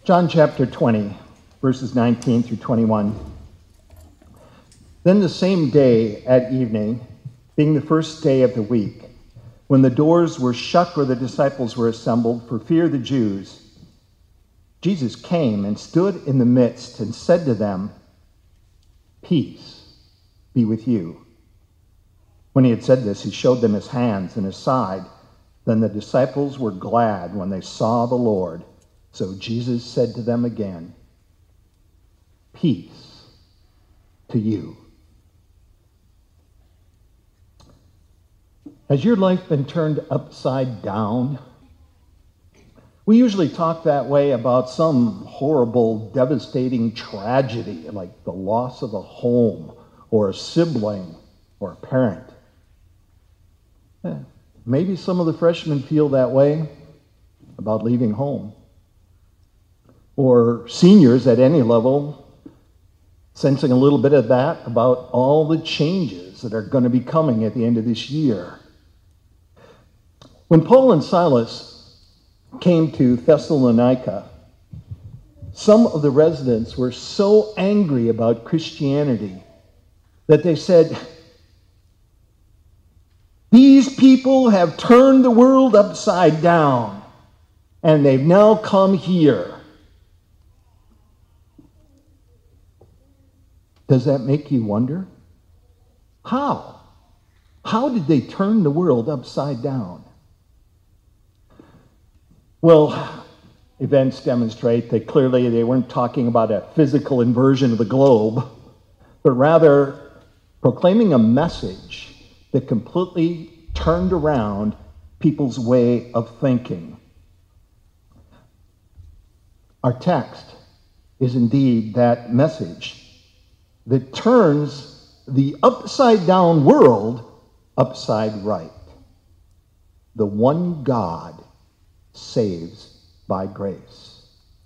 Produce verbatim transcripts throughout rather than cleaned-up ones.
John chapter twenty, verses nineteen through twenty-one. Then the same day at evening, being the first day of the week, when the doors were shut where the disciples were assembled for fear of the Jews, Jesus came and stood in the midst and said to them, "Peace be with you." When he had said this, he showed them his hands and his side. Then the disciples were glad when they saw the Lord. So Jesus said to them again, "Peace to you." Has your life been turned upside down? We usually talk that way about some horrible, devastating tragedy, like the loss of a home or a sibling or a parent. Yeah, maybe some of the freshmen feel that way about leaving home. Or seniors at any level sensing a little bit of that about all the changes that are going to be coming at the end of this year. When Paul and Silas came to Thessalonica, some of the residents were so angry about Christianity that they said, "These people have turned the world upside down, and they've now come here." Does that make you wonder? How? How did they turn the world upside down? Well, events demonstrate that clearly they weren't talking about a physical inversion of the globe, but rather proclaiming a message that completely turned around people's way of thinking. Our text is indeed that message that turns the upside-down world upside right. The one God saves by grace.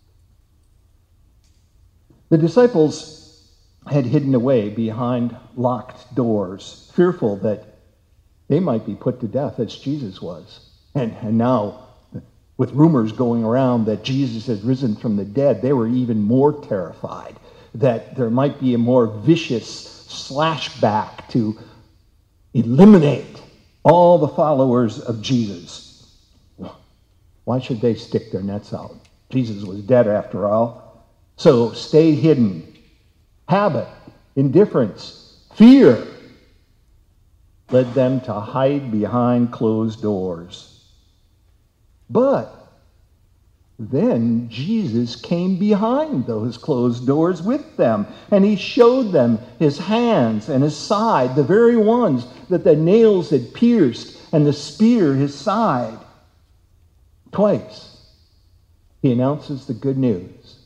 The disciples had hidden away behind locked doors, fearful that they might be put to death as Jesus was. And, and now, with rumors going around that Jesus had risen from the dead, they were even more terrified that there might be a more vicious slashback to eliminate all the followers of Jesus. Why should they stick their nets out? Jesus was dead after all. So stay hidden. Habit, indifference, fear led them to hide behind closed doors. But then Jesus came behind those closed doors with them, and he showed them his hands and his side, the very ones that the nails had pierced and the spear his side. Twice, he announces the good news.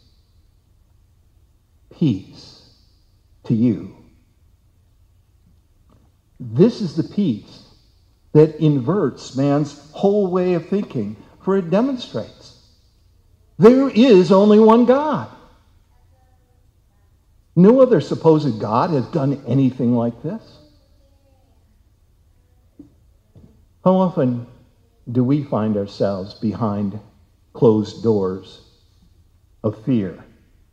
Peace to you. This is the peace that inverts man's whole way of thinking, for it demonstrates there is only one God. No other supposed God has done anything like this. How often do we find ourselves behind closed doors of fear?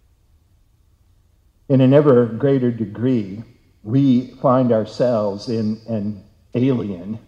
In an ever greater degree, we find ourselves in an alien,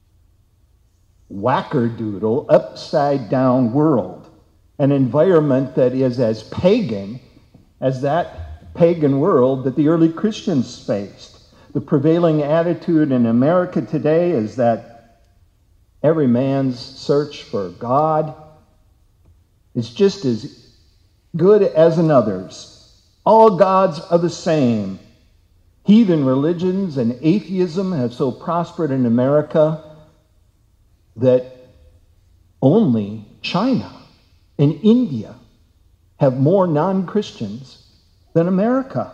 wackerdoodle, upside-down world. An environment that is as pagan as that pagan world that the early Christians faced. The prevailing attitude in America today is that every man's search for God is just as good as another's. All gods are the same. Heathen religions and atheism have so prospered in America that only China and India have more non-Christians than America.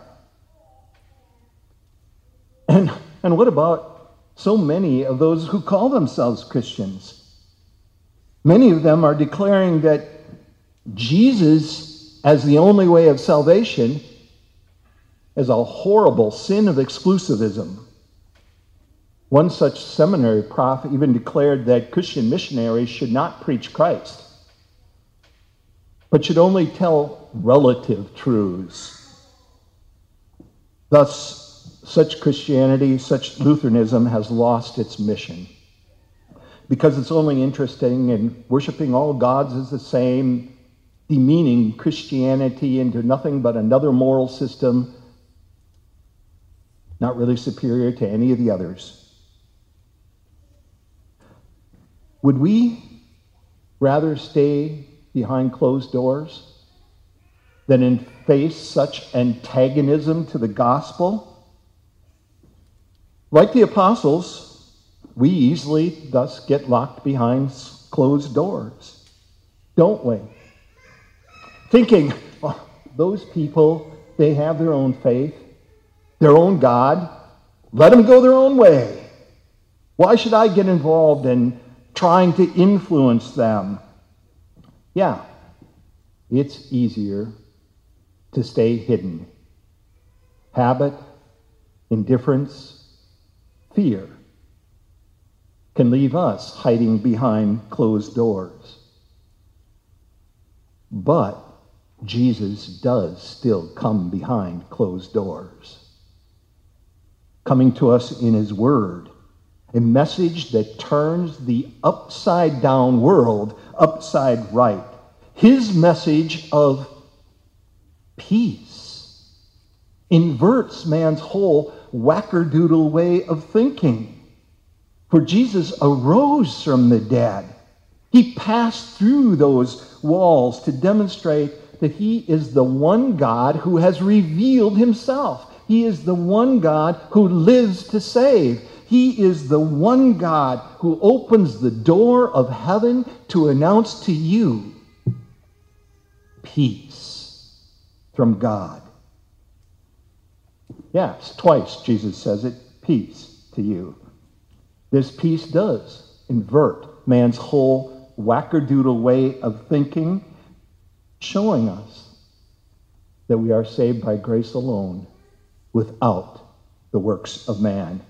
And, and what about so many of those who call themselves Christians? Many of them are declaring that Jesus, as the only way of salvation, is a horrible sin of exclusivism. One such seminary prof even declared that Christian missionaries should not preach Christ. but should only tell relative truths. Thus, such Christianity, such Lutheranism has lost its mission, because it's only interested in worshiping all gods as the same, demeaning Christianity into nothing but another moral system, not really superior to any of the others. Would we rather stay behind closed doors than in face such antagonism to the gospel? Like the apostles, we easily thus get locked behind closed doors, don't we? Thinking, oh, those people, they have their own faith, their own God. Let them go their own way. Why should I get involved in trying to influence them? Yeah, it's easier to stay hidden. Habit, indifference, fear can leave us hiding behind closed doors. But Jesus does still come behind closed doors, coming to us in his word, a message that turns the upside-down world upside right. His message of peace inverts man's whole wackerdoodle way of thinking. For Jesus arose from the dead. He passed through those walls to demonstrate that he is the one God who has revealed himself. He is the one God who lives to save. He is the one God who opens the door of heaven to announce to you peace from God. Yes, twice Jesus says it, peace to you. This peace does invert man's whole wackerdoodle way of thinking, showing us that we are saved by grace alone, without the works of man.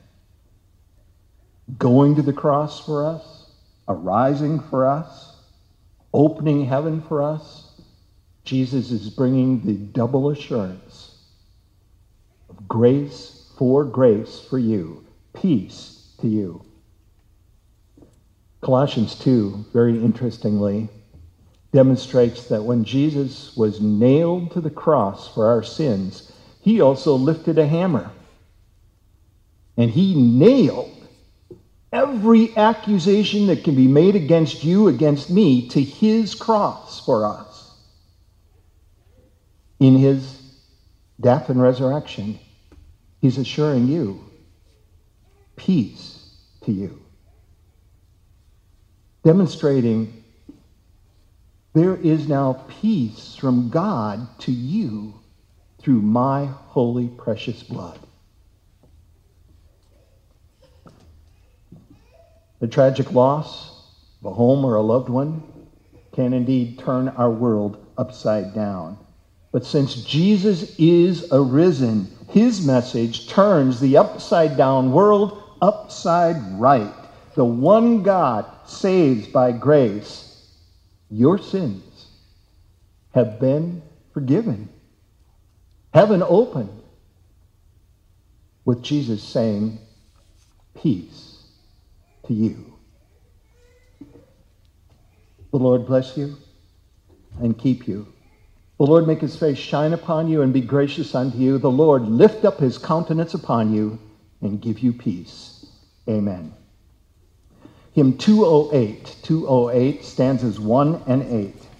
Going to the cross for us, arising for us, opening heaven for us, Jesus is bringing the double assurance of grace for grace for you, peace to you. Colossians two, very interestingly, demonstrates that when Jesus was nailed to the cross for our sins, he also lifted a hammer. And he nailed every accusation that can be made against you, against me, to his cross for us. In his death and resurrection, he's assuring you peace to you. Demonstrating there is now peace from God to you through my holy, precious blood. The tragic loss of a home or a loved one can indeed turn our world upside down. But since Jesus is arisen, his message turns the upside down world upside right. The one God saves by grace. Your sins have been forgiven. Heaven opened with Jesus saying, peace to you. The Lord bless you and keep you. The Lord make his face shine upon you and be gracious unto you. The Lord lift up his countenance upon you and give you peace. Amen. Hymn two oh eight, two oh eight, stanzas one and eight.